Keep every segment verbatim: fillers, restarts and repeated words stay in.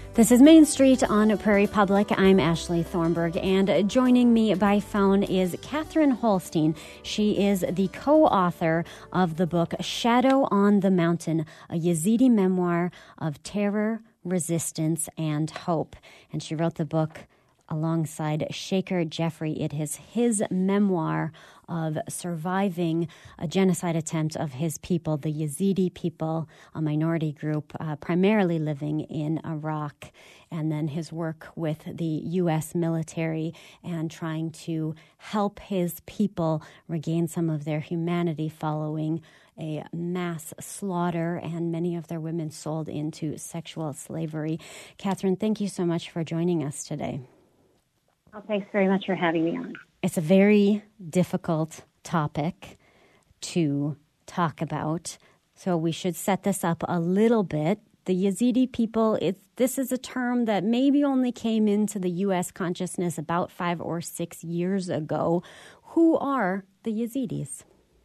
This is Main Street on Prairie Public. I'm Ashley Thornburg, and joining me by phone is Catherine Holstein. She is the co-author of the book Shadow on the Mountain, a Yazidi memoir of terror, resistance, and hope. And she wrote the book alongside Shaker Jeffrey. It is his memoir of surviving a genocide attempt of his people, the Yazidi people, a minority group uh, primarily living in Iraq, and then his work with the U S military and trying to help his people regain some of their humanity following a mass slaughter and many of their women sold into sexual slavery. Catherine, thank you so much for joining us today. Well, thanks very much for having me on. It's a very difficult topic to talk about, so we should set this up a little bit. The Yazidi people, it's, this is a term that maybe only came into the U S consciousness about five or six years ago. Who are the Yazidis?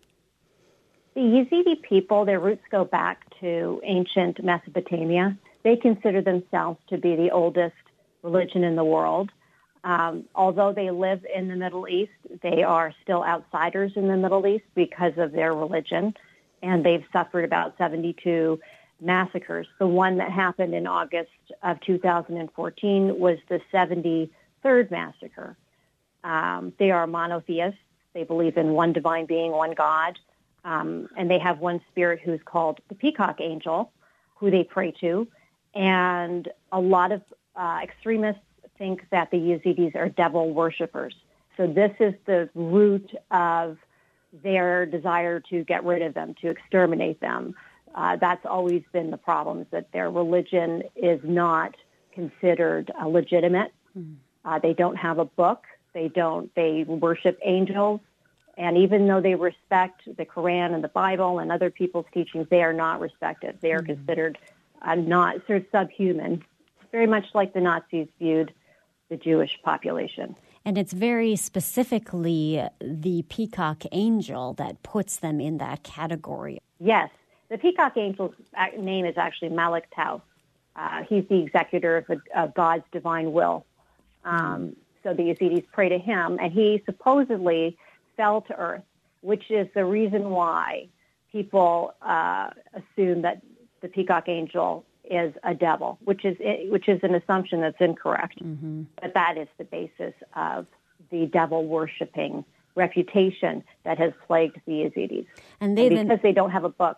The Yazidi people, their roots go back to ancient Mesopotamia. They consider themselves to be the oldest religion in the world. Um, although they live in the Middle East, they are still outsiders in the Middle East because of their religion, and they've suffered about seventy-two massacres. The one that happened in August of two thousand fourteen was the seventy-third massacre. Um, they are monotheists. They believe in one divine being, one God, um, and they have one spirit who's called the peacock angel, who they pray to, and a lot of uh, extremists think that the Yazidis are devil worshippers. So this is the root of their desire to get rid of them, to exterminate them. Uh, that's always been the problem, is that their religion is not considered uh, legitimate. Mm. Uh, they don't have a book. They don't. They worship angels. And even though they respect the Quran and the Bible and other people's teachings, they are not respected. They are mm. considered uh, not sort of subhuman, very much like the Nazis viewed the Jewish population. And it's very specifically the peacock angel that puts them in that category. Yes. The peacock angel's name is actually Malik Tau. Uh, he's the executor of, of God's divine will. Um, so the Yazidis pray to him, and he supposedly fell to earth, which is the reason why people uh, assume that the peacock angel is a devil, which is which is an assumption that's incorrect. Mm-hmm. But that is the basis of the devil-worshipping reputation that has plagued the Yazidis. And they and because then... they don't have a book.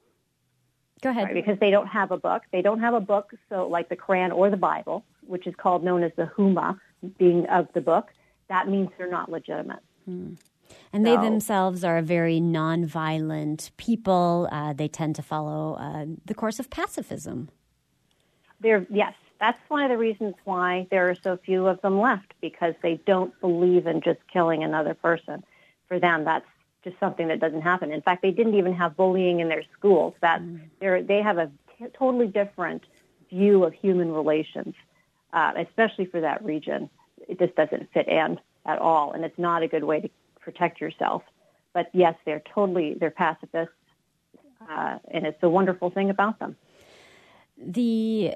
Go ahead. Sorry, because they don't have a book. They don't have a book, so like the Quran or the Bible, which is called known as the Huma, being of the book, that means they're not legitimate. Hmm. And so, they themselves are a very nonviolent people. Uh, they tend to follow uh, the course of pacifism. They're, yes, that's one of the reasons why there are so few of them left, because they don't believe in just killing another person. For them, that's just something that doesn't happen. In fact, they didn't even have bullying in their schools. That mm. they're, they have a t- totally different view of human relations, uh, especially for that region. It just doesn't fit in at all, and it's not a good way to protect yourself. But yes, they're totally, they're pacifists, uh, and it's a wonderful thing about them. The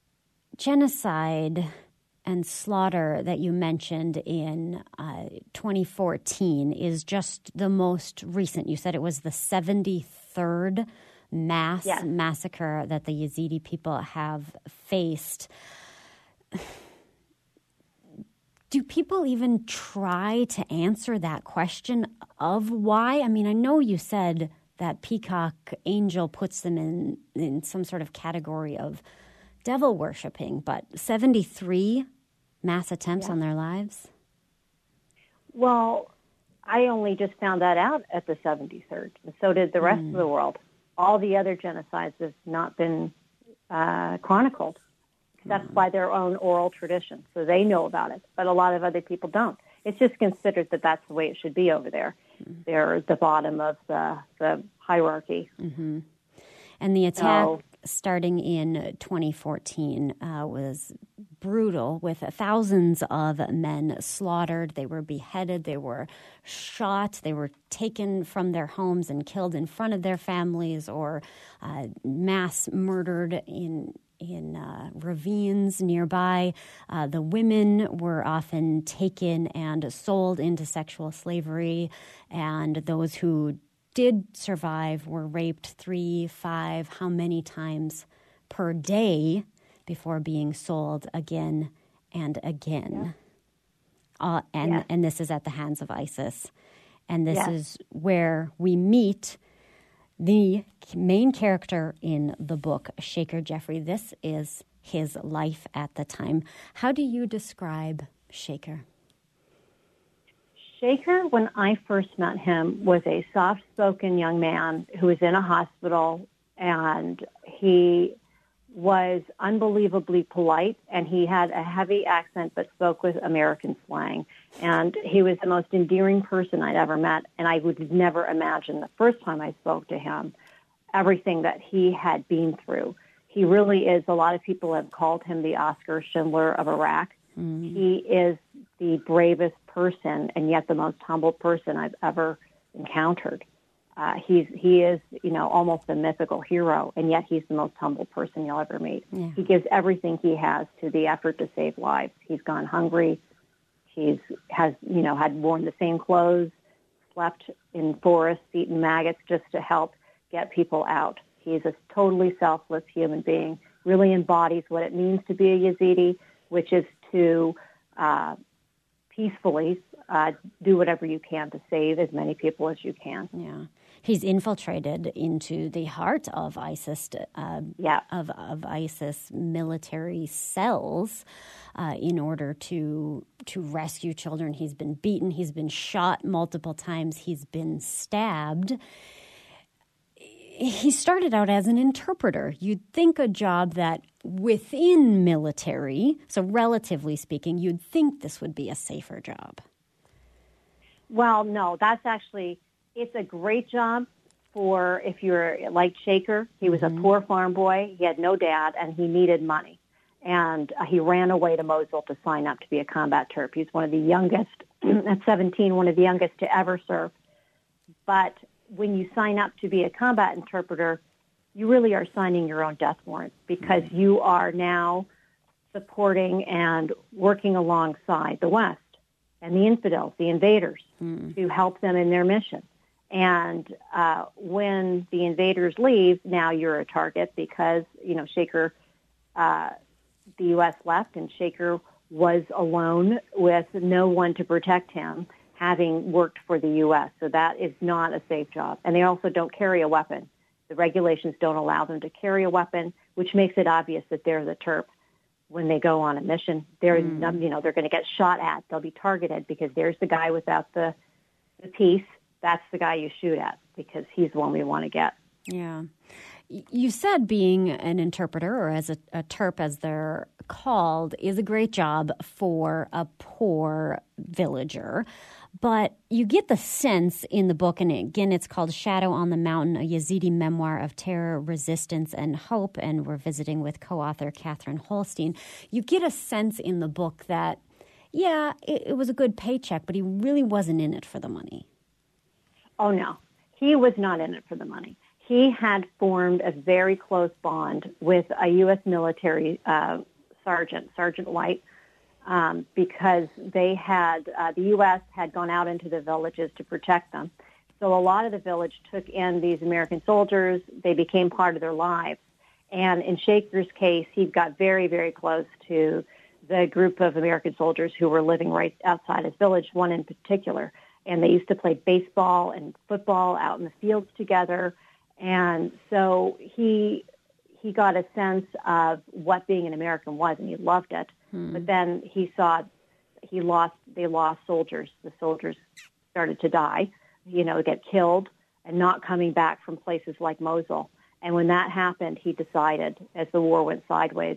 genocide and slaughter that you mentioned in uh, twenty fourteen is just the most recent. You said it was the seventy-third mass yes. massacre that the Yazidi people have faced. Do people even try to answer that question of why? I mean, I know you said that peacock angel puts them in, in some sort of category of devil worshipping, but seventy-three mass attempts yeah. on their lives? Well, I only just found that out at the seventy-third, and so did the rest mm. of the world. All the other genocides have not been uh, chronicled. That's by their own oral tradition, so they know about it, but a lot of other people don't. It's just considered that that's the way it should be over there. Mm-hmm. They're the bottom of the, the hierarchy. Mm-hmm. And the attack so, starting in twenty fourteen uh, was brutal, with thousands of men slaughtered. They were beheaded. They were shot. They were taken from their homes and killed in front of their families, or uh, mass murdered in in uh, ravines nearby. Uh, the women were often taken and sold into sexual slavery, and those who did survive were raped three, five, how many times per day before being sold again and again. Yeah. Uh, and, yeah. and this is at the hands of ISIS. And this yeah. is where we meet the main character in the book, Shaker Jeffrey. This is his life at the time. How do you describe Shaker? Shaker, when I first met him, was a soft-spoken young man who was in a hospital, and he was unbelievably polite, and he had a heavy accent but spoke with American slang. And he was the most endearing person I'd ever met, and I would never imagine the first time I spoke to him everything that he had been through. He really is, a lot of people have called him the Oscar Schindler of Iraq. Mm-hmm. He is the bravest person and yet the most humble person I've ever encountered. Uh, he's he is, you know, almost a mythical hero, and yet he's the most humble person you'll ever meet. Yeah. He gives everything he has to the effort to save lives. He's gone hungry. He's has, you know, had worn the same clothes, slept in forests, eaten maggots just to help get people out. He's a totally selfless human being, really embodies what it means to be a Yazidi, which is to uh, peacefully uh, do whatever you can to save as many people as you can. Yeah. He's infiltrated into the heart of ISIS, uh, yeah. of, of ISIS military cells uh, in order to to rescue children. He's been beaten. He's been shot multiple times. He's been stabbed. He started out as an interpreter. You'd think a job that within military, so relatively speaking, you'd think this would be a safer job. Well, no, that's actually... It's a great job for if you're like Shaker. He was mm-hmm. a poor farm boy. He had no dad, and he needed money. And uh, he ran away to Mosul to sign up to be a combat terp. He's one of the youngest, at seventeen, one of the youngest to ever serve. But when you sign up to be a combat interpreter, you really are signing your own death warrant because mm-hmm. you are now supporting and working alongside the West and the infidels, the invaders, mm-hmm. to help them in their mission. And uh, when the invaders leave, now you're a target because, you know, Shaker, uh, the U S left, and Shaker was alone with no one to protect him, having worked for the U S. So that is not a safe job. And they also don't carry a weapon. The regulations don't allow them to carry a weapon, which makes it obvious that they're the terp when they go on a mission. They're, mm. you know, they're going to get shot at. They'll be targeted because there's the guy without the, the piece. That's the guy you shoot at because he's the one we want to get. Yeah. You said being an interpreter, or as a, a terp as they're called, is a great job for a poor villager. But you get the sense in the book, and again, it's called Shadow on the Mountain, a Yazidi memoir of terror, resistance, and hope, and we're visiting with co-author Catherine Holstein. You get a sense in the book that, yeah, it, it was a good paycheck, but he really wasn't in it for the money. Oh, no. He was not in it for the money. He had formed a very close bond with a U S military uh, sergeant, Sergeant White, um, because they had, uh, the U S had gone out into the villages to protect them. So a lot of the village took in these American soldiers. They became part of their lives. And in Shaker's case, he got very, very close to the group of American soldiers who were living right outside his village, one in particular. And they used to play baseball and football out in the fields together. And so he he got a sense of what being an American was, and he loved it. Hmm. But then he saw he lost they lost soldiers. The soldiers started to die, you know, get killed and not coming back from places like Mosul. And when that happened, he decided, as the war went sideways,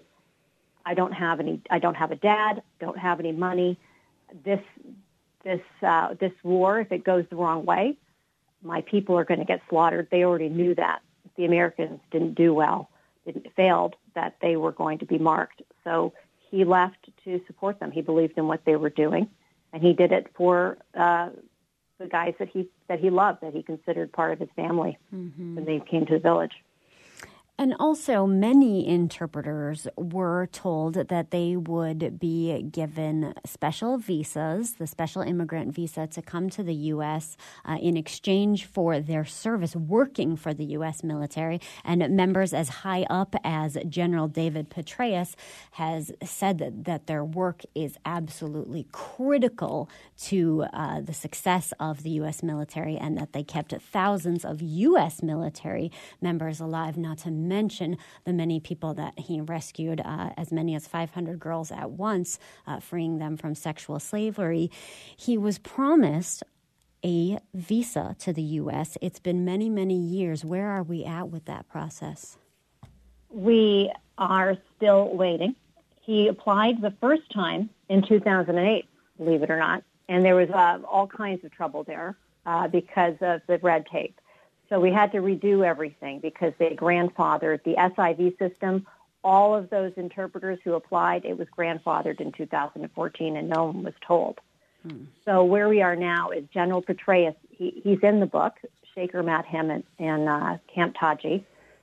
I don't have any I don't have a dad, don't have any money. This This uh, this war, if it goes the wrong way, my people are going to get slaughtered. They already knew that. If the Americans didn't do well, didn't failed, that they were going to be marked. So he left to support them. He believed in what they were doing, and he did it for uh, the guys that he that he loved, that he considered part of his family mm-hmm. when they came to the village. And also, many interpreters were told that they would be given special visas, the special immigrant visa, to come to the U S uh, in exchange for their service working for the U S military. And members as high up as General David Petraeus has said that, that their work is absolutely critical to uh, the success of the U S military, and that they kept thousands of U S military members alive, not to mention the many people that he rescued, uh, as many as five hundred girls at once, uh, freeing them from sexual slavery. He was promised a visa to the U S. It's been many, many years. Where are we at with that process? We are still waiting. He applied the first time in two thousand eight, believe it or not, and there was uh, all kinds of trouble there uh, because of the red tape. So we had to redo everything because they grandfathered the S I V system. All of those interpreters who applied, it was grandfathered in two thousand fourteen, and no one was told. Hmm. So where we are now is General Petraeus. He, he's in the book. Shaker met him in, in uh, Camp Taji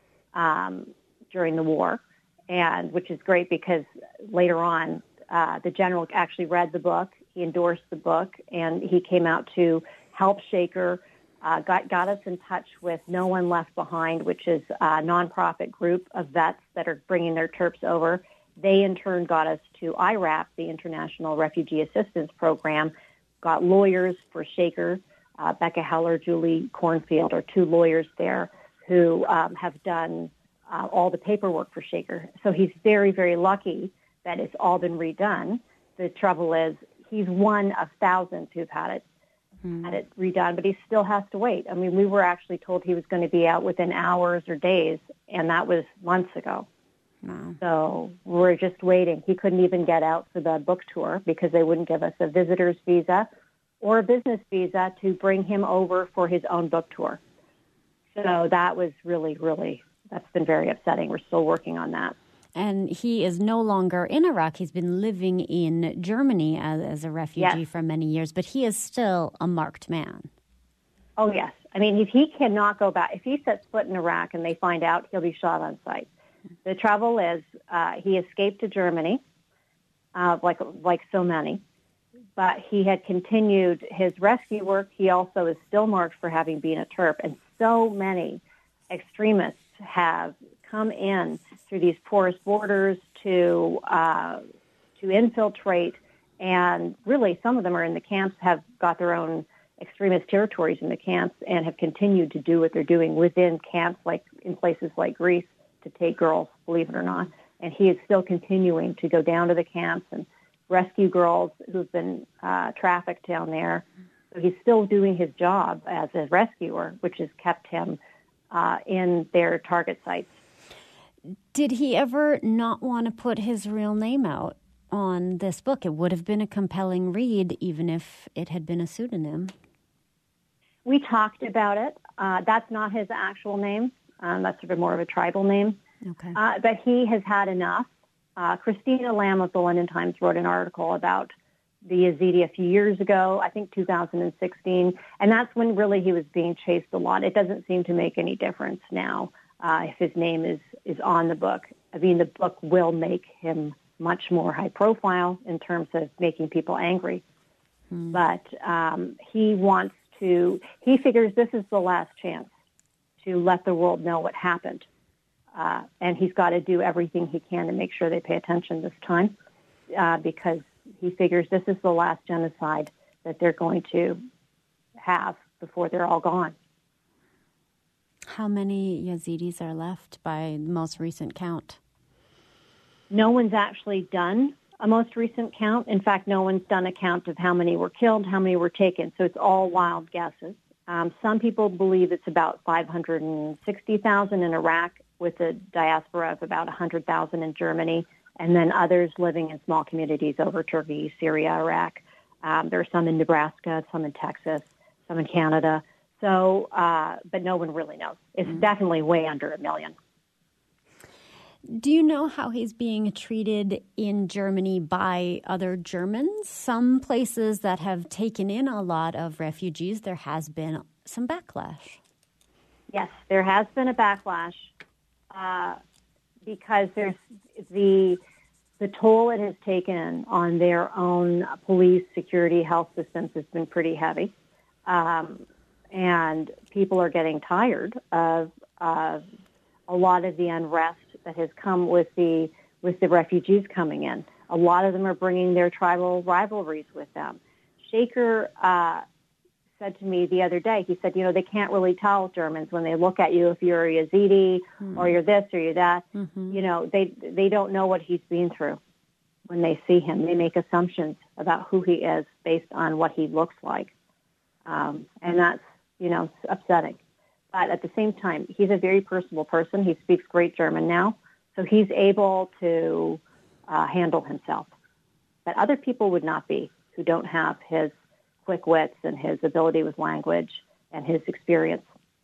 um, during the war, and which is great because later on, uh, the general actually read the book. He endorsed the book, and he came out to help Shaker. Uh, got, got us in touch with No One Left Behind, which is a nonprofit group of vets that are bringing their T E R Ps over. They, in turn, got us to I RAP, the International Refugee Assistance Program, got lawyers for Shaker. Uh, Becca Heller, Julie Cornfield are two lawyers there who um, have done uh, all the paperwork for Shaker. So he's very, very lucky that it's all been redone. The trouble is he's one of thousands who've had it. had it redone, but he still has to wait. I mean, we were actually told he was going to be out within hours or days, and that was months ago. Wow. So we're just waiting. He couldn't even get out for the book tour because they wouldn't give us a visitor's visa or a business visa to bring him over for his own book tour. So that was really, really, that's been very upsetting. We're still working on that. And he is no longer in Iraq. He's been living in Germany as, as a refugee yes. for many years, but he is still a marked man. Oh, yes. I mean, if he cannot go back, if he sets foot in Iraq and they find out, he'll be shot on sight. The trouble is uh, he escaped to Germany, uh, like like so many, but he had continued his rescue work. He also is still marked for having been a T E R P, and so many extremists have come in through these porous borders to uh, to infiltrate, and really some of them are in the camps, have got their own extremist territories in the camps, and have continued to do what they're doing within camps, like in places like Greece, to take girls, believe it or not. And he is still continuing to go down to the camps and rescue girls who've been uh, trafficked down there. So he's still doing his job as a rescuer, which has kept him uh, in their target sites. Did he ever not want to put his real name out on this book? It would have been a compelling read, even if it had been a pseudonym. We talked about it. Uh, that's not his actual name. Um, that's sort of more of a tribal name. Okay. Uh, but he has had enough. Uh, Christina Lamb of the London Times wrote an article about the Yazidi a few years ago, I think two thousand sixteen, and that's when really he was being chased a lot. It doesn't seem to make any difference now. Uh, if his name is, is on the book. I mean, the book will make him much more high profile in terms of making people angry. Hmm. But um, he wants to, he figures this is the last chance to let the world know what happened. Uh, and he's got to do everything he can to make sure they pay attention this time uh, because he figures this is the last genocide that they're going to have before they're all gone. How many Yazidis are left by the most recent count? No one's actually done a most recent count. In fact, no one's done a count of how many were killed, how many were taken. So it's all wild guesses. Um, some people believe it's about five hundred sixty thousand in Iraq with a diaspora of about one hundred thousand in Germany, and then others living in small communities over Turkey, Syria, Iraq. Um, there are some in Nebraska, some in Texas, some in Canada. So, uh, but no one really knows. It's mm-hmm. definitely way under a million. Do you know how he's being treated in Germany by other Germans? Some places that have taken in a lot of refugees, there has been some backlash. Yes, there has been a backlash. uh, because there's the the toll it has taken on their own police, security, health systems has been pretty heavy, um, and people are getting tired of uh, a lot of the unrest that has come with the with the refugees coming in. A lot of them are bringing their tribal rivalries with them. Shaker uh, said to me the other day, he said, you know, they can't really tell Germans when they look at you if you're a Yazidi mm. or you're this or you're that. Mm-hmm. You know, they they don't know what he's been through when they see him. They make assumptions about who he is based on what he looks like. Um, and that's, you know, upsetting. But at the same time, he's a very personable person. He speaks great German now, so he's able to uh, handle himself. But other people would not be, who don't have his quick wits and his ability with language and his experience.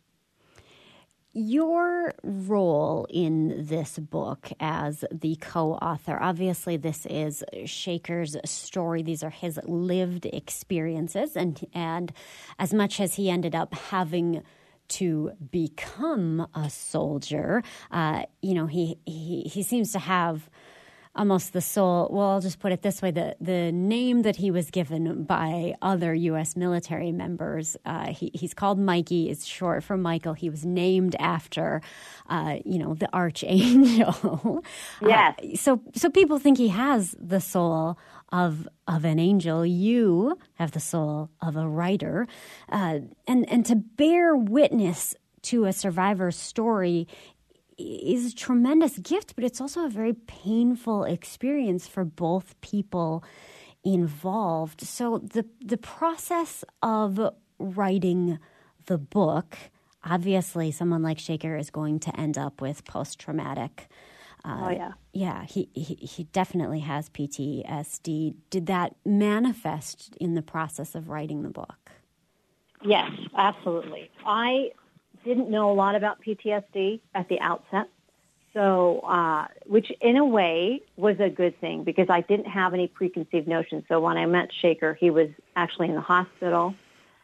Your role in this book as the co-author, obviously this is Shaker's story. These are his lived experiences. And, and as much as he ended up having to become a soldier, uh, you know, he, he, he seems to have almost the soul, well, I'll just put it this way, the, the name that he was given by other U S military members, uh, he, he's called Mikey, it's short for Michael. He was named after, uh, you know, the archangel. Yes. Uh, so so people think he has the soul of of an angel. You have the soul of a writer. Uh, and, and to bear witness to a survivor's story is a tremendous gift, but it's also a very painful experience for both people involved. So the the process of writing the book, obviously someone like Shaker is going to end up with post-traumatic. Uh, oh, yeah. Yeah, he, he, he definitely has P T S D. Did that manifest in the process of writing the book? Yes, absolutely. I didn't know a lot about P T S D at the outset, so uh, which in a way was a good thing because I didn't have any preconceived notions. So when I met Shaker, he was actually in the hospital,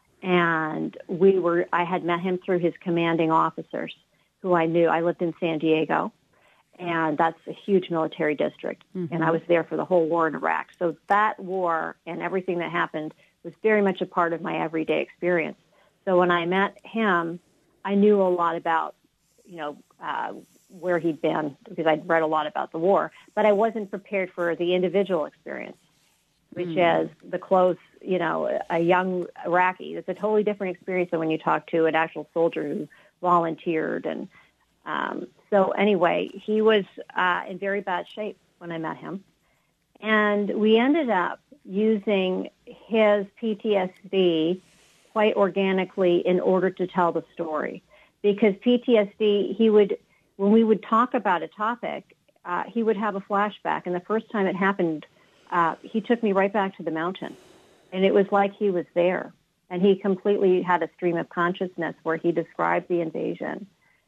and we were. I had met him through his commanding officers, who I knew. I lived in San Diego, and that's a huge military district, mm-hmm. and I was there for the whole war in Iraq. So that war and everything that happened was very much a part of my everyday experience. So when I met him, I knew a lot about, you know, uh, where he'd been because I'd read a lot about the war, but I wasn't prepared for the individual experience, which mm. is the close, you know, a young Iraqi. It's a totally different experience than when you talk to an actual soldier who volunteered. And um, so anyway, he was uh, in very bad shape when I met him. And we ended up using his P T S D quite organically in order to tell the story. Because P T S D, he would, when we would talk about a topic, uh, he would have a flashback. And the first time it happened, uh, he took me right back to the mountain. And it was like he was there. And he completely had a stream of consciousness where he described the invasion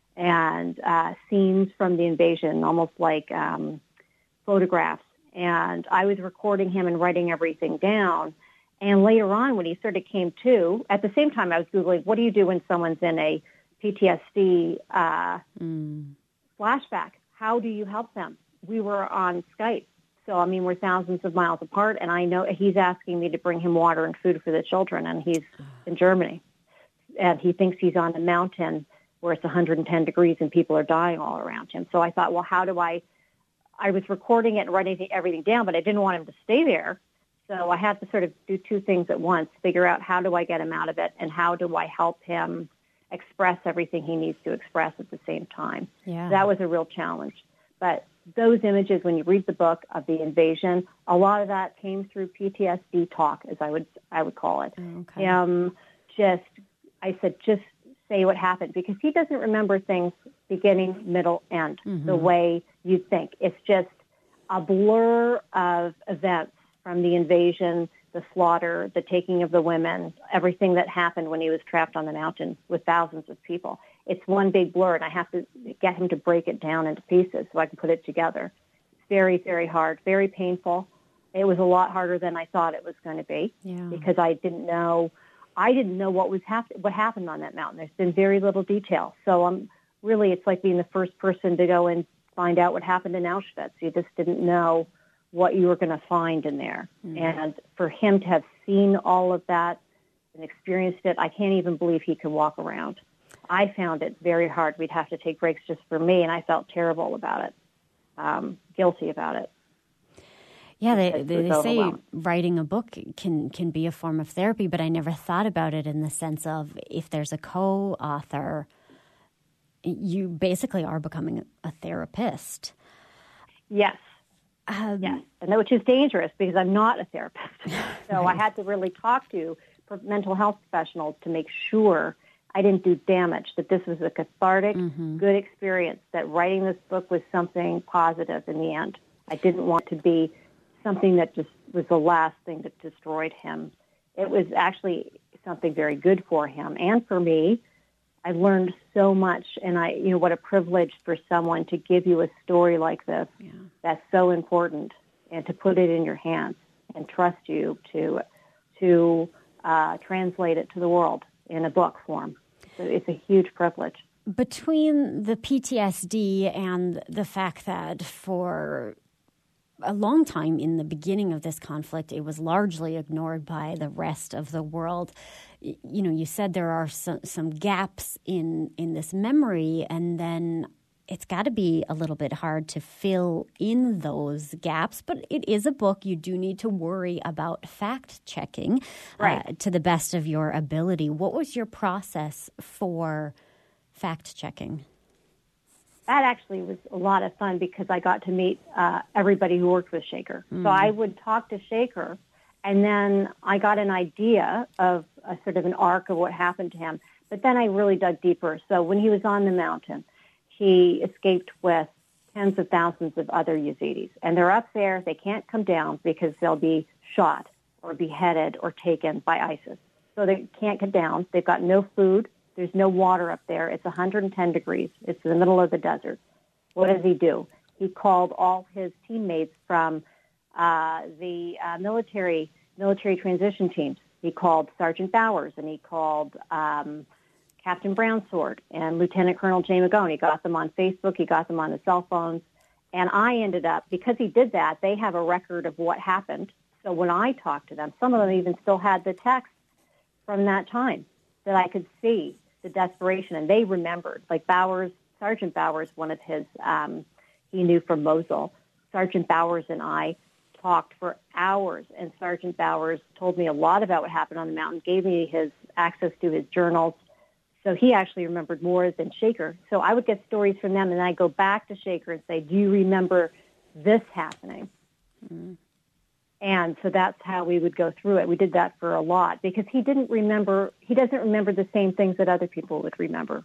and uh, scenes from the invasion, almost like um, photographs. And I was recording him and writing everything down. And later on, when he sort of came to, at the same time I was Googling, what do you do when someone's in a P T S D uh, mm. flashback? How do you help them? We were on Skype. So, I mean, we're thousands of miles apart, and I know he's asking me to bring him water and food for the children, and he's in Germany. And he thinks he's on a mountain where it's one hundred ten degrees and people are dying all around him. So I thought, well, how do I, I was recording it and writing everything down, but I didn't want him to stay there. So I had to sort of do two things at once, figure out how do I get him out of it and how do I help him express everything he needs to express at the same time. Yeah. That was a real challenge. But those images, when you read the book of the invasion, a lot of that came through P T S D talk, as I would I would call it. Okay. Um, just, I said, just say what happened, because he doesn't remember things beginning, middle, end, mm-hmm. the way you think. It's just a blur of events from the invasion, the slaughter, the taking of the women, everything that happened when he was trapped on the mountain with thousands of people. It's one big blur, and I have to get him to break it down into pieces so I can put it together. It's very, very hard, very painful. It was a lot harder than I thought it was going to be yeah. because I didn't know I didn't know what was hap- what happened on that mountain. There's been very little detail. So I'm really, it's like being the first person to go and find out what happened in Auschwitz. You just didn't know what you were going to find in there. Mm-hmm. And for him to have seen all of that and experienced it, I can't even believe he could walk around. I found it very hard. We'd have to take breaks just for me, and I felt terrible about it, um, guilty about it. Yeah, they, they, they say writing a book can, can be a form of therapy, but I never thought about it in the sense of if there's a co-author, you basically are becoming a therapist. Yes. Um, yes, and which is dangerous because I'm not a therapist. So right. I had to really talk to mental health professionals to make sure I didn't do damage, that this was a cathartic, mm-hmm. good experience, that writing this book was something positive in the end. I didn't want to be something that just was the last thing that destroyed him. It was actually something very good for him and for me. I learned so much, and I, you know, what a privilege for someone to give you a story like this yeah. that's so important, and to put it in your hands and trust you to to uh, translate it to the world in a book form. So it's a huge privilege. Between the P T S D and the fact that for a long time in the beginning of this conflict, it was largely ignored by the rest of the world. You know, you said there are some, some gaps in, in this memory, and then it's got to be a little bit hard to fill in those gaps. But it is a book. You do need to worry about fact-checking right. uh, to the best of your ability. What was your process for fact-checking? That actually was a lot of fun because I got to meet uh, everybody who worked with Shaker. Mm. So I would talk to Shaker, and then I got an idea of a sort of an arc of what happened to him. But then I really dug deeper. So when he was on the mountain, he escaped with tens of thousands of other Yazidis. And they're up there. They can't come down because they'll be shot or beheaded or taken by ISIS. So they can't get down. They've got no food. There's no water up there. It's one hundred ten degrees. It's in the middle of the desert. What does he do? He called all his teammates from uh, the uh, military military transition teams. He called Sergeant Bowers, and he called um, Captain Brownsword and Lieutenant Colonel Jay McGowan. He got them on Facebook. He got them on the cell phones. And I ended up, because he did that, they have a record of what happened. So when I talked to them, some of them even still had the text from that time that I could see the desperation, and they remembered. Like Bowers, Sergeant Bowers, one of his, um, he knew from Mosul. Sergeant Bowers and I talked for hours, and Sergeant Bowers told me a lot about what happened on the mountain, gave me his access to his journals. So he actually remembered more than Shaker. So I would get stories from them, and I'd go back to Shaker and say, do you remember this happening? Mm-hmm. And so that's how we would go through it. We did that for a lot because he didn't remember, he doesn't remember the same things that other people would remember.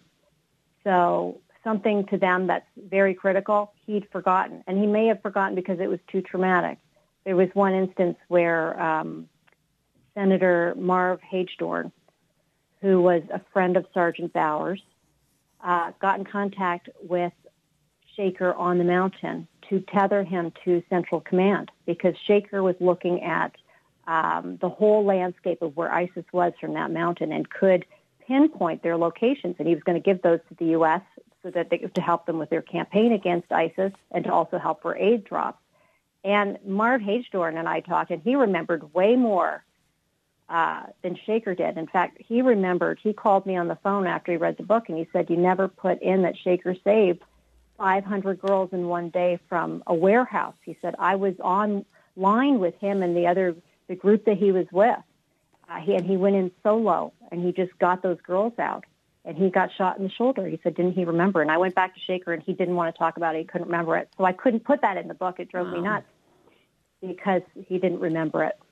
So something to them that's very critical, he'd forgotten. And he may have forgotten because it was too traumatic. There was one instance where um, Senator Marv Hagedorn, who was a friend of Sergeant Bowers, uh, got in contact with Shaker on the mountain to tether him to Central Command because Shaker was looking at um, the whole landscape of where ISIS was from that mountain and could pinpoint their locations. And he was going to give those to the U S so that they to help them with their campaign against ISIS and to also help where aid drops. And Marv Hagedorn and I talked, and he remembered way more uh, than Shaker did. In fact, he remembered, he called me on the phone after he read the book, and he said, you never put in that Shaker saved five hundred girls in one day from a warehouse. He said, I was on line with him and the other, the group that he was with. Uh, he, and he went in solo, and he just got those girls out. And he got shot in the shoulder. He said, didn't he remember? And I went back to Shaker, and he didn't want to talk about it. He couldn't remember it. So I couldn't put that in the book. It drove wow. me nuts because he didn't remember it.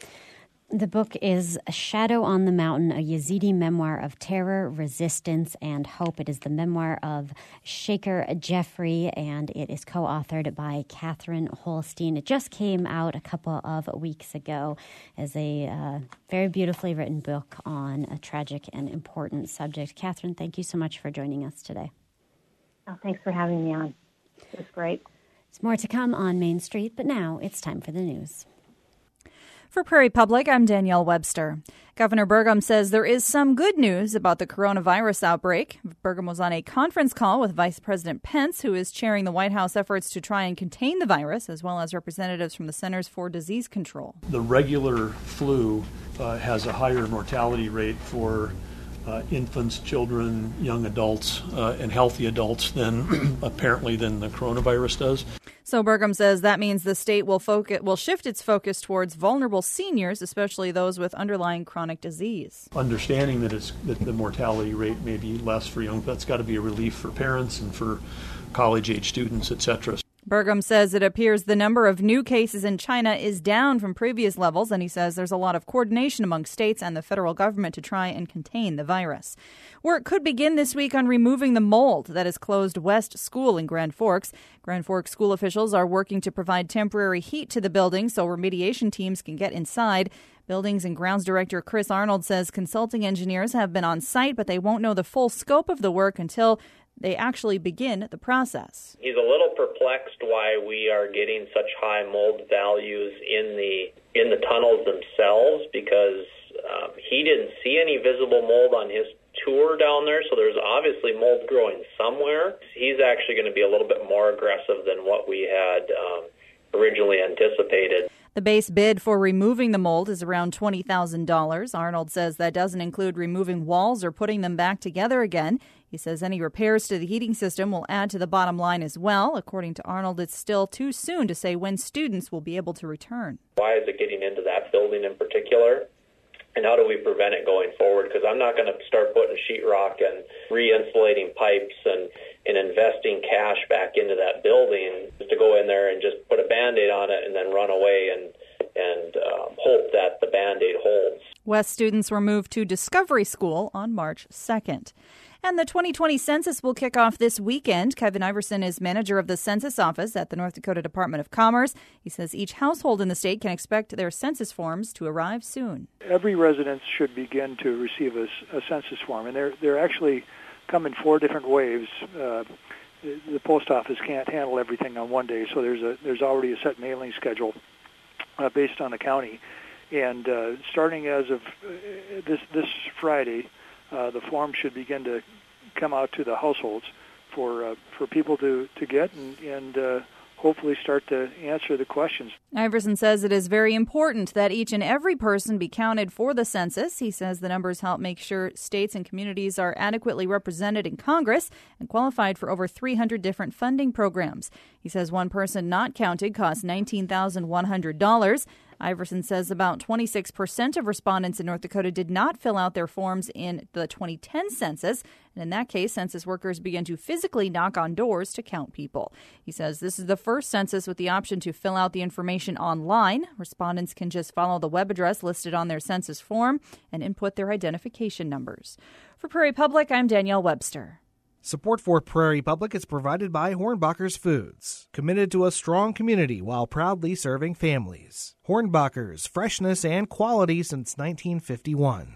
The book is Shadow on the Mountain, a Yazidi memoir of terror, resistance, and hope. It is the memoir of Shaker Jeffrey, and it is co-authored by Catherine Holstein. It just came out a couple of weeks ago as a uh, very beautifully written book on a tragic and important subject. Catherine, thank you so much for joining us today. Oh, thanks for having me on. It was great. There's more to come on Main Street, but now it's time for the news. For Prairie Public, I'm Danielle Webster. Governor Burgum says there is some good news about the coronavirus outbreak. Burgum was on a conference call with Vice President Pence, who is chairing the White House efforts to try and contain the virus, as well as representatives from the Centers for Disease Control. The regular flu uh, has a higher mortality rate for uh, infants, children, young adults, uh, and healthy adults than apparently than the coronavirus does. So Burgum says that means the state will focus, will shift its focus towards vulnerable seniors, especially those with underlying chronic disease. Understanding that, it's, that the mortality rate may be less for young, that's got to be a relief for parents and for college-age students, et cetera. Burgum says it appears the number of new cases in China is down from previous levels, and he says there's a lot of coordination among states and the federal government to try and contain the virus. Work could begin this week on removing the mold that has closed West School in Grand Forks. Grand Forks school officials are working to provide temporary heat to the building so remediation teams can get inside. Buildings and Grounds Director Chris Arnold says consulting engineers have been on site, but they won't know the full scope of the work until they actually begin the process. He's a little perplexed why we are getting such high mold values in the in the tunnels themselves, because um, he didn't see any visible mold on his tour down there, so there's obviously mold growing somewhere. He's actually going to be a little bit more aggressive than what we had um, originally anticipated. The base bid for removing the mold is around twenty thousand dollars. Arnold says that doesn't include removing walls or putting them back together again. He says any repairs to the heating system will add to the bottom line as well. According to Arnold, it's still too soon to say when students will be able to return. Why is it getting into that building in particular? And how do we prevent it going forward? Because I'm not going to start putting sheetrock and re-insulating pipes and, and investing cash back into that building just to go in there and just put a Band-Aid on it and then run away and, and um, hope that the Band-Aid holds. West students were moved to Discovery School on March second. And the twenty twenty census will kick off this weekend. Kevin Iverson is manager of the census office at the North Dakota Department of Commerce. He says each household in the state can expect their census forms to arrive soon. Every resident should begin to receive a, a census form, and they're, they're actually come in four different waves. Uh, the, the post office can't handle everything on one day, so there's a there's already a set mailing schedule uh, based on the county. And uh, starting as of uh, this this Friday, Uh, the form should begin to come out to the households for uh, for people to, to get and, and uh, hopefully start to answer the questions. Iverson says it is very important that each and every person be counted for the census. He says the numbers help make sure states and communities are adequately represented in Congress and qualified for over three hundred different funding programs. He says one person not counted costs nineteen thousand one hundred dollars. Iverson says about twenty-six percent of respondents in North Dakota did not fill out their forms in the twenty ten census. And in that case, census workers began to physically knock on doors to count people. He says this is the first census with the option to fill out the information online. Respondents can just follow the web address listed on their census form and input their identification numbers. For Prairie Public, I'm Danielle Webster. Support for Prairie Public is provided by Hornbacher's Foods, committed to a strong community while proudly serving families. Hornbacher's, freshness and quality since nineteen fifty-one.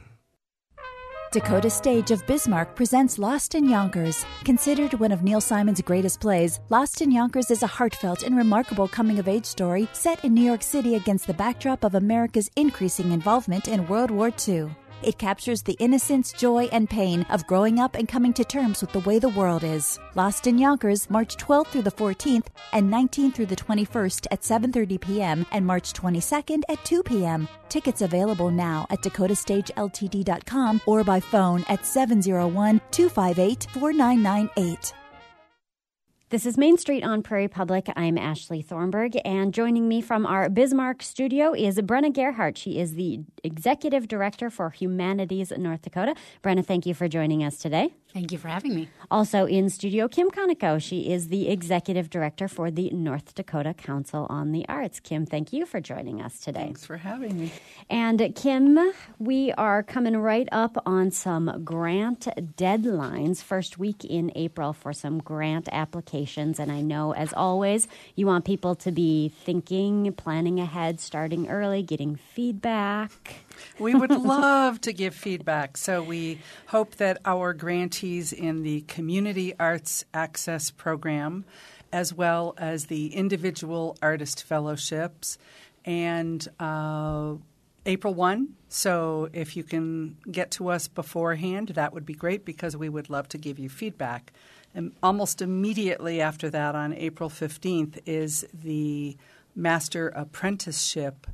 Dakota Stage of Bismarck presents Lost in Yonkers. Considered one of Neil Simon's greatest plays, Lost in Yonkers is a heartfelt and remarkable coming-of-age story set in New York City against the backdrop of America's increasing involvement in World War Two. It captures the innocence, joy, and pain of growing up and coming to terms with the way the world is. Lost in Yonkers, March twelfth through the fourteenth and nineteenth through the twenty-first at seven thirty p.m. and March twenty-second at two p.m. Tickets available now at dakota stage l t d dot com or by phone at seven oh one, two five eight, four nine nine eight. This is Main Street on Prairie Public. I'm Ashley Thornburg, and joining me from our Bismarck studio is Brenna Gerhardt. She is the Executive Director for Humanities North Dakota. Brenna, thank you for joining us today. Thank you for having me. Also in studio, Kim Conoco. She is the Executive Director for the North Dakota Council on the Arts. Kim, thank you for joining us today. Thanks for having me. And Kim, we are coming right up on some grant deadlines, first week in April for some grant applications. And I know, as always, you want people to be thinking, planning ahead, starting early, getting feedback. We would love to give feedback. So we hope that our grantees in the Community Arts Access Program, as well as the individual artist fellowships and uh, April first. So if you can get to us beforehand, that would be great because we would love to give you feedback. And almost immediately after that, on April fifteenth, is the Master Apprenticeship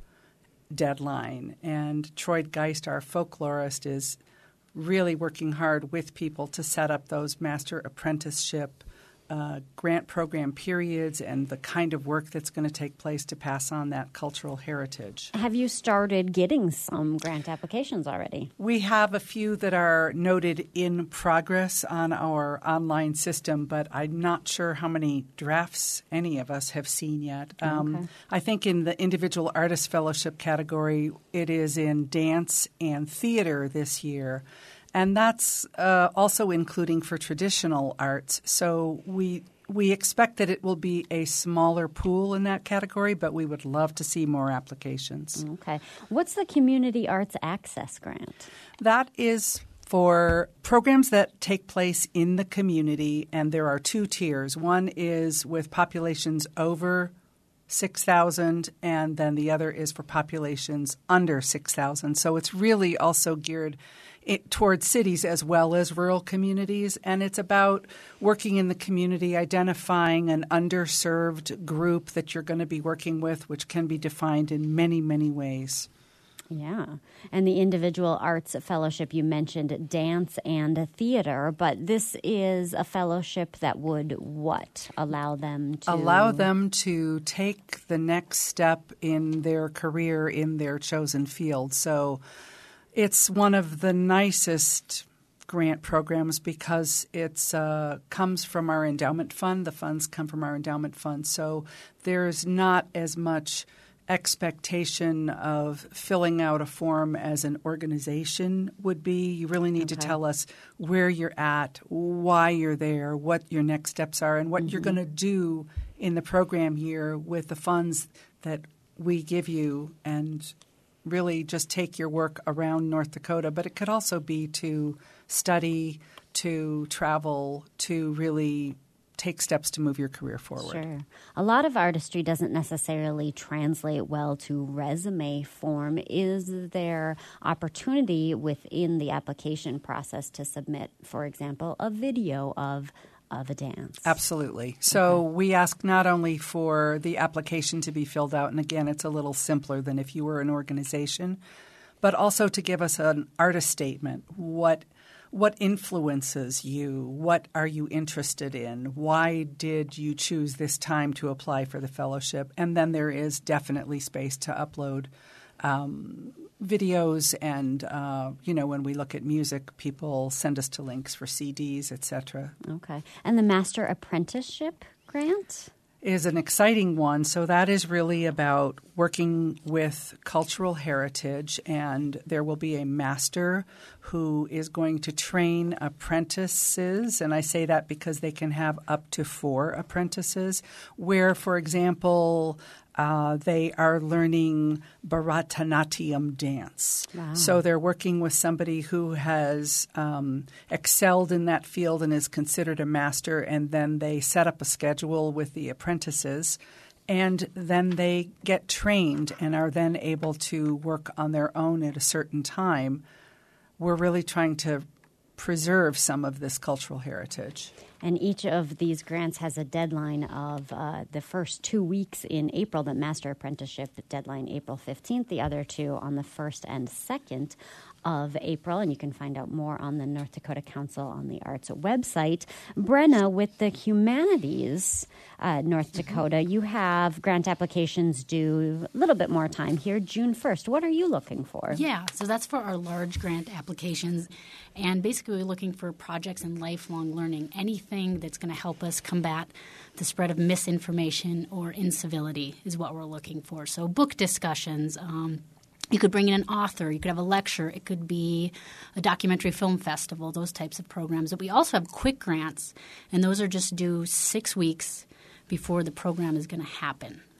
deadline. And Troy Geist, our folklorist, is really working hard with people to set up those Master Apprenticeship Uh, grant program periods and the kind of work that's going to take place to pass on that cultural heritage. Have you started getting some grant applications already? We have a few that are noted in progress on our online system, but I'm not sure how many drafts any of us have seen yet. Um, okay. I think in the Individual Artist Fellowship category, it is in dance and theater this year. And that's uh, also including for traditional arts. So we we expect that it will be a smaller pool in that category, but we would love to see more applications. Okay. What's the Community Arts Access Grant? That is for programs that take place in the community, and there are two tiers. One is with populations over six thousand, and then the other is for populations under six thousand. So it's really also geared it, towards cities as well as rural communities, and it's about working in the community, identifying an underserved group that you're going to be working with, which can be defined in many, many ways. Yeah. And the Individual Arts Fellowship, you mentioned dance and theater, but this is a fellowship that would what? Allow them to... Allow them to take the next step in their career in their chosen field. So it's one of the nicest grant programs because it uh, comes from our endowment fund. The funds come from our endowment fund. So there's not as much expectation of filling out a form as an organization would be. You really need okay. to tell us where you're at, why you're there, what your next steps are, and what mm-hmm. you're going to do in the program year with the funds that we give you, and really just take your work around North Dakota. But it could also be to study, to travel, to really take steps to move your career forward. Sure. A lot of artistry doesn't necessarily translate well to resume form. Is there opportunity within the application process to submit, for example, a video of of a dance? Absolutely. So okay. we ask not only for the application to be filled out, and again, it's a little simpler than if you were an organization, but also to give us an artist statement. What What influences you? What are you interested in? Why did you choose this time to apply for the fellowship? And then there is definitely space to upload um, videos. And, uh, you know, when we look at music, people send us to links for C Ds, et cetera. Okay. And the Master Apprenticeship Grant? Is an exciting one. So that is really about working with cultural heritage, and there will be a master who is going to train apprentices, and I say that because they can have up to four apprentices, where, for example, uh, they are learning Bharatanatyam dance. Wow. So they're working with somebody who has um, excelled in that field and is considered a master, and then they set up a schedule with the apprentices, and then they get trained and are then able to work on their own at a certain time. We're really trying to preserve some of this cultural heritage. And each of these grants has a deadline of uh, the first two weeks in April, the Master Apprenticeship deadline April fifteenth, the other two on the first and second of April, and you can find out more on the North Dakota Council on the Arts website. Brenna, with the Humanities uh, North Dakota, mm-hmm. you have grant applications due a little bit more time here, June first. What are you looking for? Yeah, so that's for our large grant applications, and basically we're looking for projects in lifelong learning, anything that's going to help us combat the spread of misinformation or incivility is what we're looking for. So book discussions, um, you could bring in an author. You could have a lecture. It could be a documentary film festival, those types of programs. But we also have quick grants, and those are just due six weeks before the program is going to happen.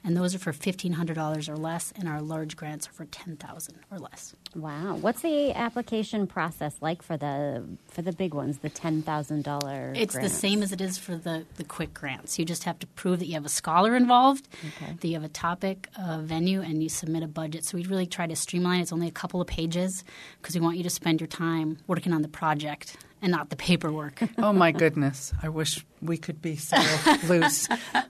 And those are for fifteen hundred dollars or less, and our large grants are for ten thousand dollars or less. Wow. What's the application process like for the for the big ones, the ten thousand dollars It's grants? the same as it is for the, the quick grants. You just have to prove that you have a scholar involved, Okay. that you have a topic, a venue, and you submit a budget. So we really try to streamline it. It's only a couple of pages because we want you to spend your time working on the project and not the paperwork. Oh, my goodness. I wish we could be so loose.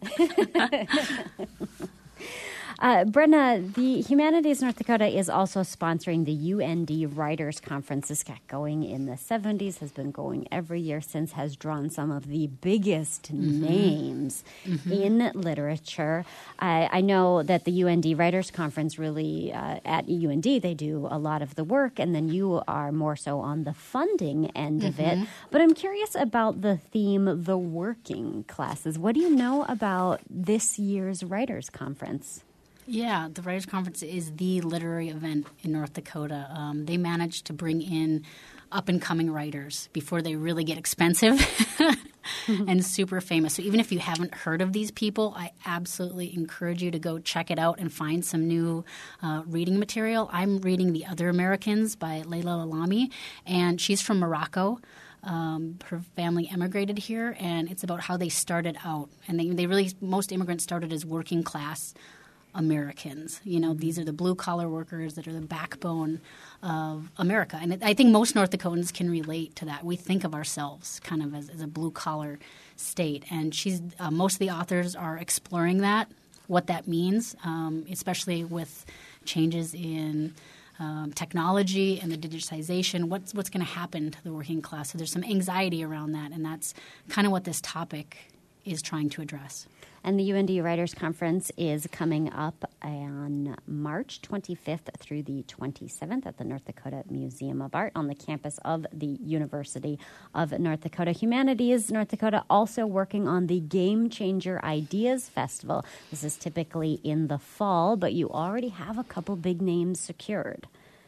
Uh, Brenna, the Humanities North Dakota is also sponsoring the U N D Writers Conference. This got going in the seventies, has been going every year since, has drawn some of the biggest mm-hmm. names mm-hmm. in literature. I, I know that the U N D Writers Conference really, uh, at U N D, they do a lot of the work, and then you are more so on the funding end mm-hmm. of it. But I'm curious about the theme, the working classes. What do you know about this year's Writers Conference? Yeah, the Writers' Conference is the literary event in North Dakota. Um, they managed to bring in up-and-coming writers before they really get expensive mm-hmm. and super famous. So even if you haven't heard of these people, I absolutely encourage you to go check it out and find some new uh, reading material. I'm reading The Other Americans by Leila Lalami, and she's from Morocco. Um, her family emigrated here, and it's about how they started out. And they, they really, most immigrants started as working class Americans. You know, these are the blue-collar workers that are the backbone of America. And it, I think most North Dakotans can relate to that. We think of ourselves kind of as, as a blue-collar state. And she's uh, most of the authors are exploring that, what that means, um, especially with changes in um, technology and the digitization. What's, what's going to happen to the working class? So there's some anxiety around that, and that's kind of what this topic is trying to address. And the U N D Writers Conference is coming up on March twenty-fifth through the twenty-seventh at the North Dakota Museum of Art on the campus of the University of North Dakota. Humanities North Dakota also working on the Game Changer Ideas Festival. This is typically in the fall, but you already have a couple big names secured.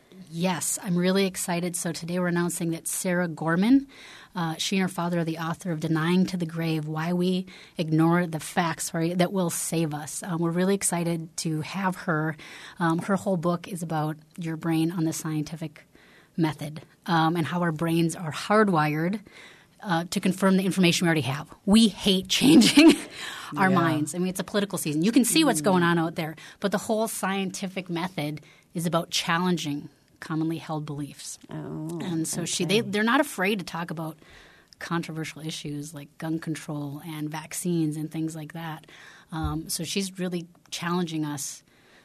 Yes, I'm really excited. So today we're announcing that Sarah Gorman, uh, she and her father are the author of Denying to the Grave, Why We Ignore the Facts sorry, That Will Save Us. Um, we're really excited to have her. Um, her whole book is about your brain on the scientific method um, and how our brains are hardwired uh, to confirm the information we already have. We hate changing our yeah. minds. I mean, it's a political season. You can see what's going on out there, but the whole scientific method is about challenging commonly held beliefs. Oh, and so okay. she they, they're not afraid to talk about controversial issues like gun control and vaccines and things like that. Um, so she's really challenging us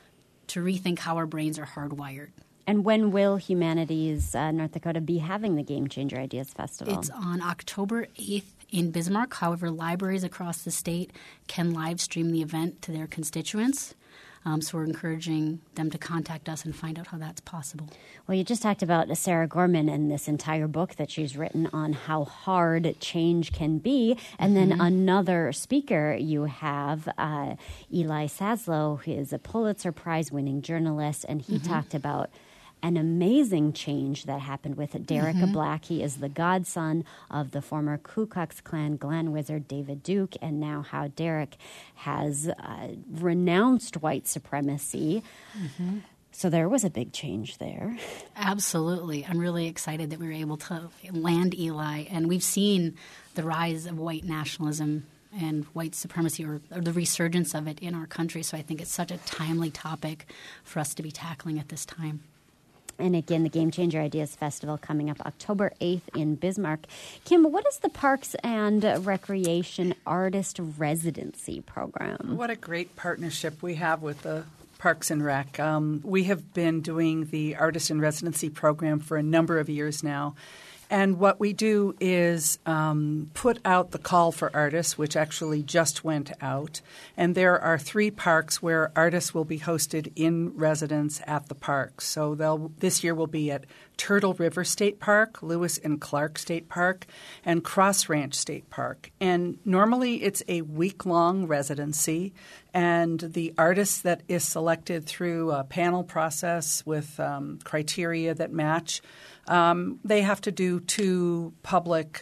to rethink how our brains are hardwired. And when will Humanities uh, North Dakota be having the Game Changer Ideas Festival? It's on October eighth in Bismarck. However, libraries across the state can live stream the event to their constituents. Um, so we're encouraging them to contact us and find out how that's possible. Well, you just talked about Sarah Gorman and this entire book that she's written on how hard change can be. And mm-hmm. then another speaker you have, uh, Eli Saslow, who is a Pulitzer Prize-winning journalist, and he mm-hmm. talked about an amazing change that happened with Derek mm-hmm. Black. He is the godson of the former Ku Klux Klan Glen wizard David Duke, and now how Derek has uh, renounced white supremacy. Mm-hmm. So there was a big change there. Absolutely. I'm really excited that we were able to land Eli, and we've seen the rise of white nationalism and white supremacy, or, or the resurgence of it in our country. So I think it's such a timely topic for us to be tackling at this time. And again, the Game Changer Ideas Festival coming up October eighth in Bismarck. Kim, what is the Parks and Recreation Artist Residency Program? What a great partnership we have with the Parks and Rec. Um, we have been doing the Artist in Residency program for a number of years now. And what we do is um, put out the call for artists, which actually just went out. And there are three parks where artists will be hosted in residence at the parks. So they'll this year will be at Turtle River State Park, Lewis and Clark State Park, and Cross Ranch State Park. And normally it's a week-long residency. And the artist that is selected through a panel process with um, criteria that match, um, they have to do two public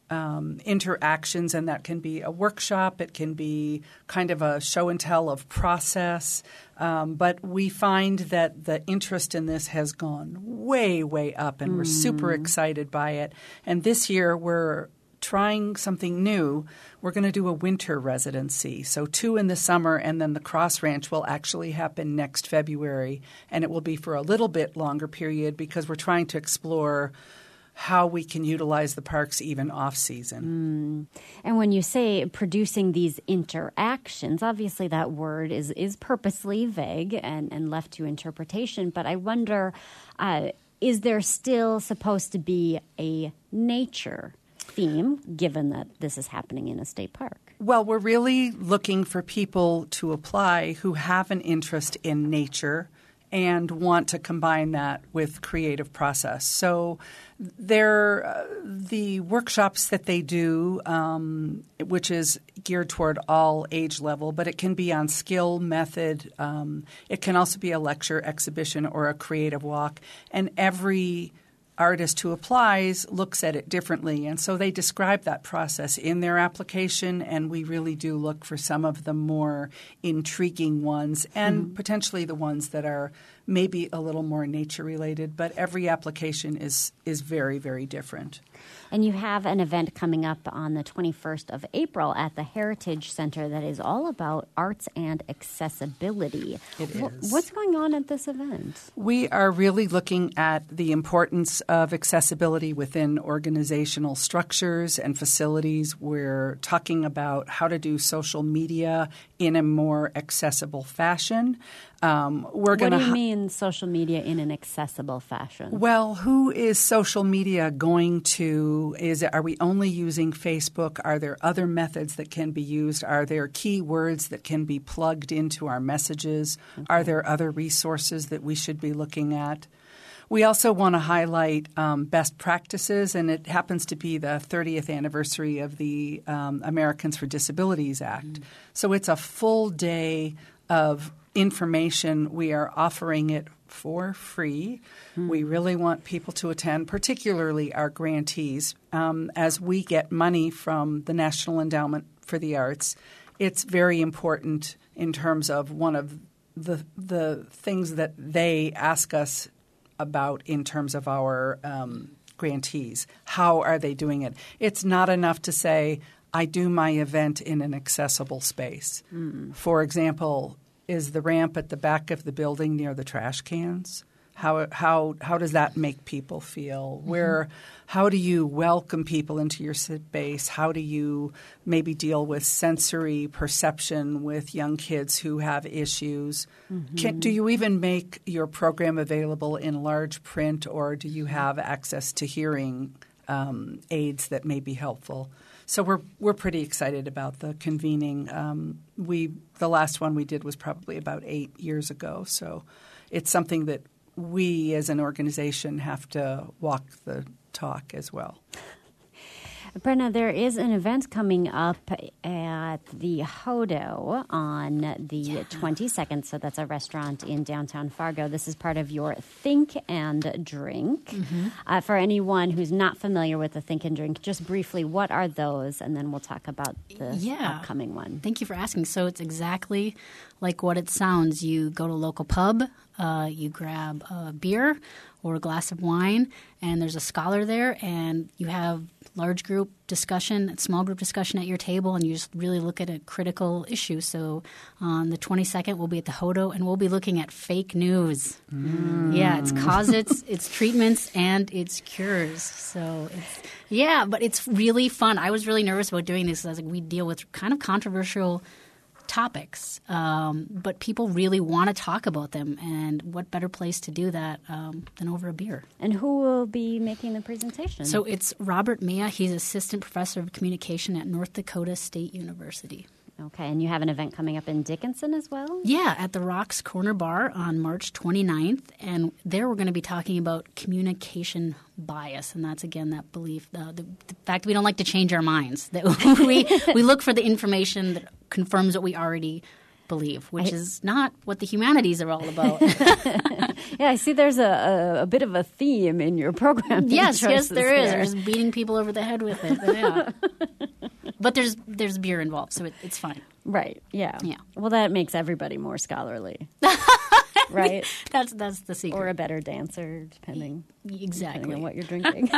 um, interactions, and that can be a workshop. It can be kind of a show and tell of process. Um, but we find that the interest in this has gone way, way up, and mm. we're super excited by it. And this year we're trying something new. We're going to do a winter residency. So two in the summer, and then the Cross Ranch will actually happen next February. And it will be for a little bit longer period because we're trying to explore how we can utilize the parks even off-season. Mm. And when you say producing these interactions, obviously that word is, is purposely vague and, and left to interpretation. But I wonder, uh, is there still supposed to be a nature theme, given that this is happening in a state park? Well, we're really looking for people to apply who have an interest in nature and want to combine that with creative process. So they're, uh, the workshops that they do, um, which is geared toward all age level, but it can be on skill, method. Um, it can also be a lecture, exhibition, or a creative walk. And every artist who applies looks at it differently. And so they describe that process in their application, and we really do look for some of the more intriguing ones and mm-hmm. potentially the ones that are maybe a little more nature-related. But every application is is very, very different. And you have an event coming up on the twenty-first of April at the Heritage Center that is all about arts and accessibility. It is. What's going on at this event? We are really looking at the importance of accessibility within organizational structures and facilities. We're talking about how to do social media in a more accessible fashion. Um, we're what gonna do you mean social media in an accessible fashion? Well, who is social media going to? Is it, are we only using Facebook? Are there other methods that can be used? Are there keywords that can be plugged into our messages? Okay. Are there other resources that we should be looking at? We also want to highlight um, best practices, and it happens to be the thirtieth anniversary of the um, Americans for Disabilities Act. Mm. So it's a full day of information. We are offering it for free. Mm. We really want people to attend, particularly our grantees. Um, as we get money from the National Endowment for the Arts, it's very important in terms of one of the the things that they ask us about in terms of our um, grantees. How are they doing it? It's not enough to say, I do my event in an accessible space. Mm. For example, is the ramp at the back of the building near the trash cans? How how how does that make people feel? Where mm-hmm. how do you welcome people into your space? How do you maybe deal with sensory perception with young kids who have issues? Mm-hmm. Can, do you even make your program available in large print, or do you have access to hearing um, aids that may be helpful? So we're we're pretty excited about the convening. Um, we the last one we did was probably about eight years ago. So it's something that we as an organization have to walk the talk as well. Brenna, there is an event coming up at the Hodo on the yeah. twenty-second. So that's a restaurant in downtown Fargo. This is part of your Think and Drink. Mm-hmm. Uh, for anyone who's not familiar with the Think and Drink, just briefly, what are those? And then we'll talk about the yeah. upcoming one. Thank you for asking. So it's exactly like what it sounds. You go to a local pub, uh, you grab a beer or a glass of wine, and there's a scholar there, and you have large group discussion, small group discussion at your table, and you just really look at a critical issue. So on the twenty-second, we'll be at the Hodo, and we'll be looking at fake news. Mm. Yeah, it's causes, it's treatments, and it's cures. So it's, yeah, but it's really fun. I was really nervous about doing this. I was like, we deal with kind of controversial topics, um, but people really want to talk about them, and what better place to do that um, than over a beer. And who will be making the presentation? So it's Robert Mia. He's assistant professor of communication at North Dakota State University. Okay, and you have an event coming up in Dickinson as well? Yeah, at the Rocks Corner Bar on March twenty-ninth, and there we're going to be talking about communication bias, and that's, again, that belief, uh, the, the fact we don't like to change our minds, that we, we look for the information that confirms what we already believe, which I, is not what the humanities are all about. Yeah, I see there's a, a, a bit of a theme in your program. Yes, yes, there is. Here. There's beating people over the head with it. But, yeah. but there's there's beer involved, so it, it's fine. Right, yeah. Yeah. Well, that makes everybody more scholarly. Right? That's that's the secret. Or a better dancer, depending, exactly. depending on what you're drinking.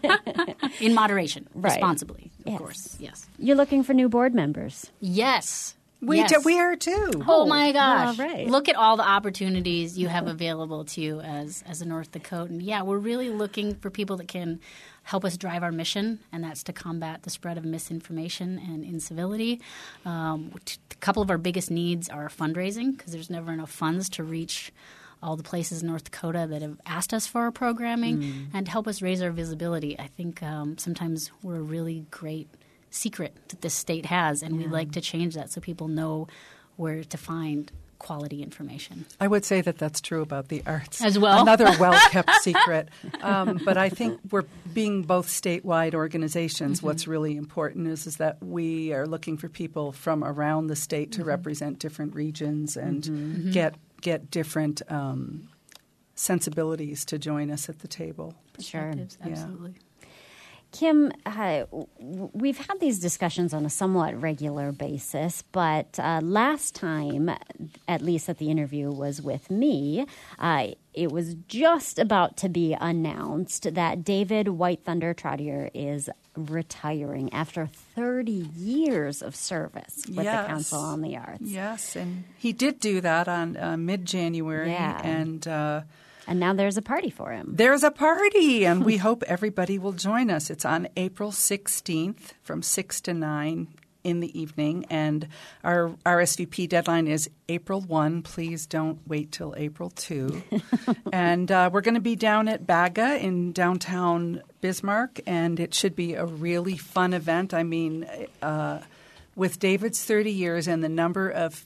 In moderation, right. responsibly, of yes. course. Yes. You're looking for new board members. Yes. We, yes. do, we are too. Oh, my gosh. All right. Look at all the opportunities you have available to you as, as a North Dakotan. Yeah, we're really looking for people that can help us drive our mission, and that's to combat the spread of misinformation and incivility. Um, a couple of our biggest needs are fundraising, because there's never enough funds to reach all the places in North Dakota that have asked us for our programming, mm. and to help us raise our visibility. I think um, sometimes we're a really great secret that this state has, and yeah. we'd like to change that so people know where to find quality information. I would say that that's true about the arts as well. Another well-kept secret. Um, but I think we're being both statewide organizations. Mm-hmm. What's really important is, is that we are looking for people from around the state to mm-hmm. represent different regions and mm-hmm. get get different um, sensibilities to join us at the table. Sure. Absolutely. Yeah. Kim, uh, we've had these discussions on a somewhat regular basis, but uh, last time, at least that the interview was with me, uh, it was just about to be announced that David White Thunder Trottier is retiring after thirty years of service with yes. the Council on the Arts. Yes, and he did do that on uh, mid-January, yeah. and uh, And now there's a party for him. There's a party, and we hope everybody will join us. It's on April sixteenth from six to nine in the evening, and our R S V P deadline is April first. Please don't wait till April second. And uh, we're going to be down at Baga in downtown Bismarck, and it should be a really fun event. I mean, uh, with David's thirty years and the number of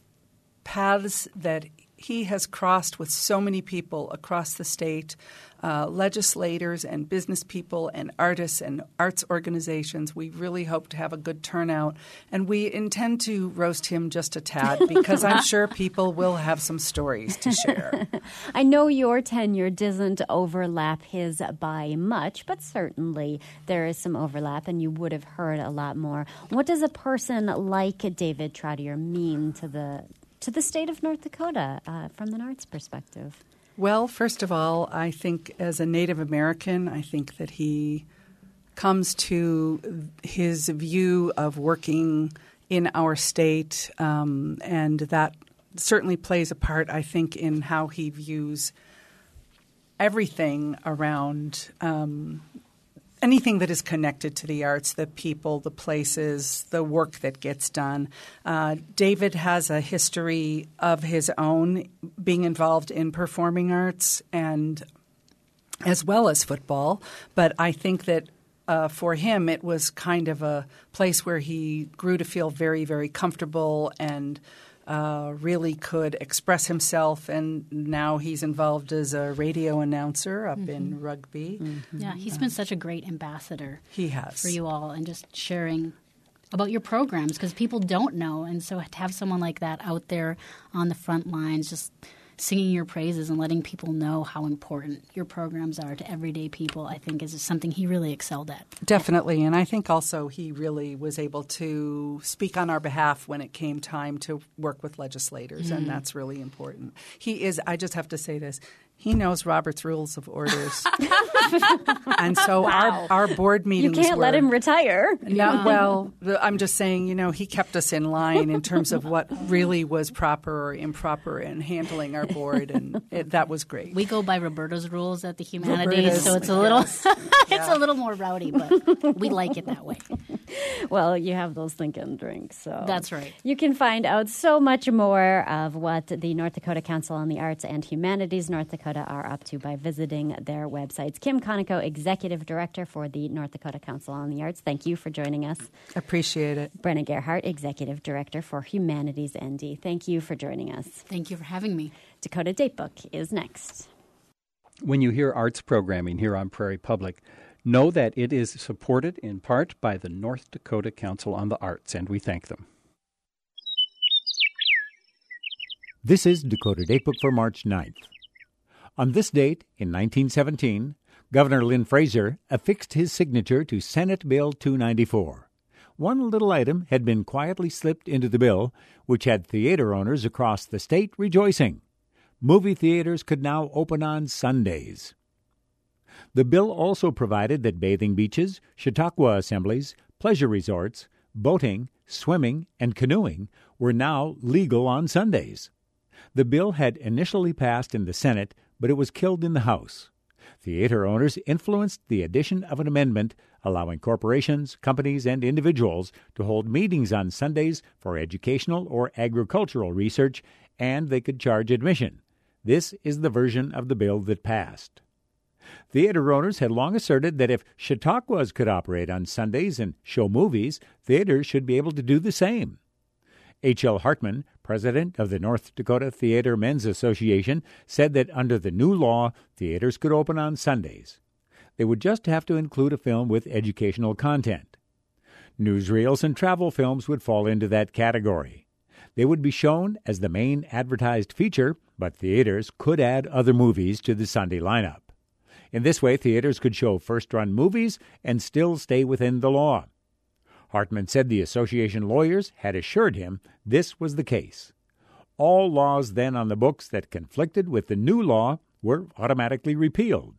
paths that he has crossed with so many people across the state, uh, legislators and business people and artists and arts organizations. We really hope to have a good turnout. And we intend to roast him just a tad because I'm sure people will have some stories to share. I know your tenure doesn't overlap his by much, but certainly there is some overlap, and you would have heard a lot more. What does a person like David Trottier mean to the to the state of North Dakota uh, from an arts perspective? Well, first of all, I think as a Native American, I think that he comes to his view of working in our state, um, and that certainly plays a part, I think, in how he views everything around um, anything that is connected to the arts, the people, the places, the work that gets done. Uh, David has a history of his own being involved in performing arts and as well as football. But I think that uh, for him it was kind of a place where he grew to feel very, very comfortable and Uh, really could express himself, and now he's involved as a radio announcer up mm-hmm. in Rugby. Mm-hmm. Yeah, he's uh, been such a great ambassador he has. for you all, and just sharing about your programs, because people don't know, and so to have someone like that out there on the front lines just singing your praises and letting people know how important your programs are to everyday people, I think is something he really excelled at. Definitely. And I think also he really was able to speak on our behalf when it came time to work with legislators, mm. and that's really important. He is, I just have to say this, he knows Robert's Rules of Orders. And so wow. our, our board meetings You can't were, let him retire. No, well, I'm just saying, you know, he kept us in line in terms of what really was proper or improper in handling our board, and it, that was great. We go by Roberto's rules at the Humanities, Roberta's, so it's a little yes. it's yeah. a little more rowdy, but we like it that way. Well, you have those thinking drinks, so that's right. You can find out so much more of what the North Dakota Council on the Arts and Humanities North Dakota are up to by visiting their websites. Kim Conoco, Executive Director for the North Dakota Council on the Arts, thank you for joining us. Appreciate it. Brenna Gerhart, Executive Director for Humanities N D, thank you for joining us. Thank you for having me. Dakota Datebook is next. When you hear arts programming here on Prairie Public, know that it is supported in part by the North Dakota Council on the Arts, and we thank them. This is Dakota Datebook for March ninth. On this date, in nineteen seventeen, Governor Lynn Fraser affixed his signature to Senate Bill two ninety-four. One little item had been quietly slipped into the bill, which had theater owners across the state rejoicing. Movie theaters could now open on Sundays. The bill also provided that bathing beaches, Chautauqua assemblies, pleasure resorts, boating, swimming, and canoeing were now legal on Sundays. The bill had initially passed in the Senate, but it was killed in the House. Theater owners influenced the addition of an amendment allowing corporations, companies, and individuals to hold meetings on Sundays for educational or agricultural research, and they could charge admission. This is the version of the bill that passed. Theater owners had long asserted that if Chautauquas could operate on Sundays and show movies, theaters should be able to do the same. H L Hartman, president of the North Dakota Theater Men's Association, said that under the new law, theaters could open on Sundays. They would just have to include a film with educational content. Newsreels and travel films would fall into that category. They would be shown as the main advertised feature, but theaters could add other movies to the Sunday lineup. In this way, theaters could show first-run movies and still stay within the law. Hartman said the association lawyers had assured him this was the case. All laws then on the books that conflicted with the new law were automatically repealed.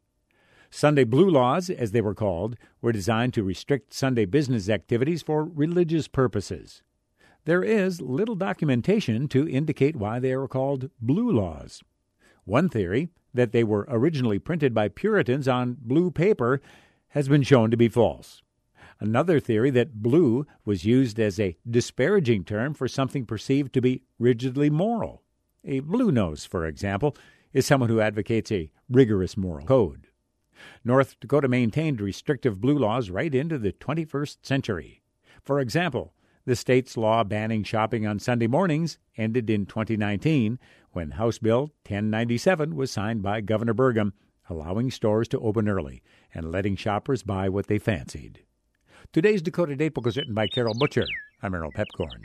Sunday blue laws, as they were called, were designed to restrict Sunday business activities for religious purposes. There is little documentation to indicate why they are called blue laws. One theory, that they were originally printed by Puritans on blue paper, has been shown to be false. Another theory that blue was used as a disparaging term for something perceived to be rigidly moral. A blue nose, for example, is someone who advocates a rigorous moral code. North Dakota maintained restrictive blue laws right into the twenty-first century. For example, the state's law banning shopping on Sunday mornings ended in twenty nineteen when House Bill ten ninety-seven was signed by Governor Burgum, allowing stores to open early and letting shoppers buy what they fancied. Today's Dakota Datebook was written by Carol Butcher. I'm Errol Pepcorn.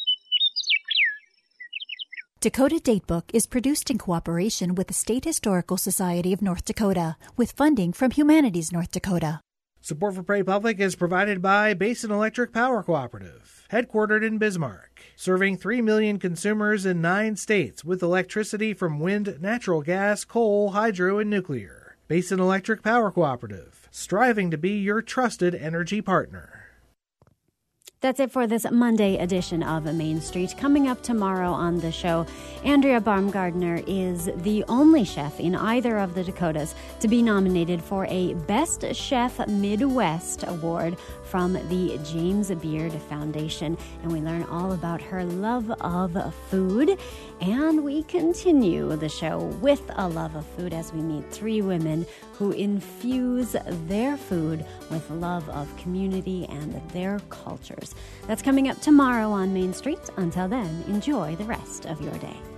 Dakota Datebook is produced in cooperation with the State Historical Society of North Dakota, with funding from Humanities North Dakota. Support for Prairie Public is provided by Basin Electric Power Cooperative, headquartered in Bismarck, serving three million consumers in nine states with electricity from wind, natural gas, coal, hydro, and nuclear. Basin Electric Power Cooperative, striving to be your trusted energy partner. That's it for this Monday edition of Main Street. Coming up tomorrow on the show, Andrea Baumgardner is the only chef in either of the Dakotas to be nominated for a Best Chef Midwest Award from the James Beard Foundation. And we learn all about her love of food. And we continue the show with a love of food as we meet three women who infuse their food with love of community and their cultures. That's coming up tomorrow on Main Street. Until then, enjoy the rest of your day.